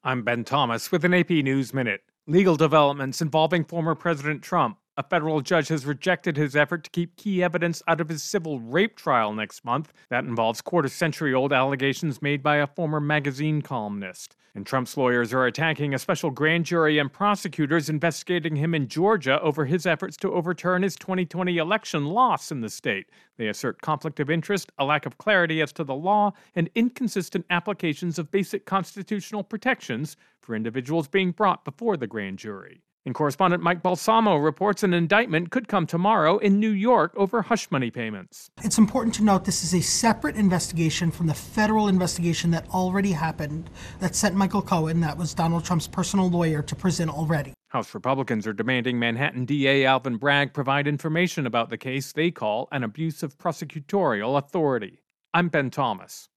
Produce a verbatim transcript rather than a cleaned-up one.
I'm Ben Thomas with an A P News Minute. Legal developments involving former President Trump. A federal judge has rejected his effort to keep key evidence out of his civil rape trial next month. That involves quarter-century-old allegations made by a former magazine columnist. And Trump's lawyers are attacking a special grand jury and prosecutors investigating him in Georgia over his efforts to overturn his twenty twenty election loss in the state. They assert conflict of interest, a lack of clarity as to the law, and inconsistent applications of basic constitutional protections for individuals being brought before the grand jury. And correspondent Mike Balsamo reports an indictment could come tomorrow in New York over hush money payments. It's important to note this is a separate investigation from the federal investigation that already happened that sent Michael Cohen, that was Donald Trump's personal lawyer, to prison already. House Republicans are demanding Manhattan D A Alvin Bragg provide information about the case they call an abuse of prosecutorial authority. I'm Ben Thomas.